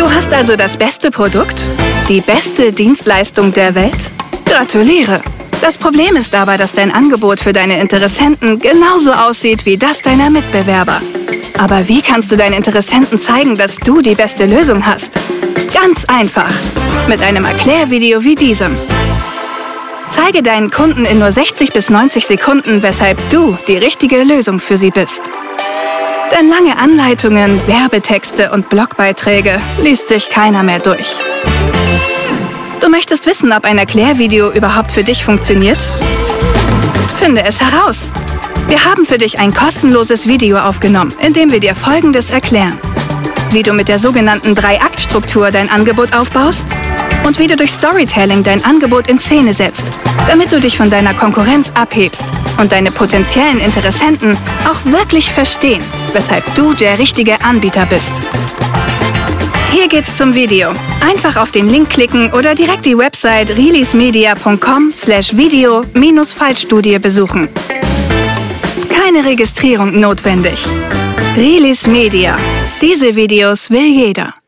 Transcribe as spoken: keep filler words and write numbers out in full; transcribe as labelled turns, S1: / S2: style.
S1: Du hast also das beste Produkt? Die beste Dienstleistung der Welt? Gratuliere! Das Problem ist aber, dass dein Angebot für deine Interessenten genauso aussieht wie das deiner Mitbewerber. Aber wie kannst du deinen Interessenten zeigen, dass du die beste Lösung hast? Ganz einfach. Mit einem Erklärvideo wie diesem. Zeige deinen Kunden in nur sechzig bis neunzig Sekunden, weshalb du die richtige Lösung für sie bist. Denn lange Anleitungen, Werbetexte und Blogbeiträge liest sich keiner mehr durch. Du möchtest wissen, ob ein Erklärvideo überhaupt für dich funktioniert? Finde es heraus! Wir haben für dich ein kostenloses Video aufgenommen, in dem wir dir Folgendes erklären. Wie du mit der sogenannten Drei-Akt-Struktur dein Angebot aufbaust und wie du durch Storytelling dein Angebot in Szene setzt, damit du dich von deiner Konkurrenz abhebst und deine potenziellen Interessenten auch wirklich verstehen, weshalb du der richtige Anbieter bist. Hier geht's zum Video. Einfach auf den Link klicken oder direkt die Website rilismedia punkt com slash video minus Fallstudie besuchen. Keine Registrierung notwendig. Rilis Media. Diese Videos will jeder.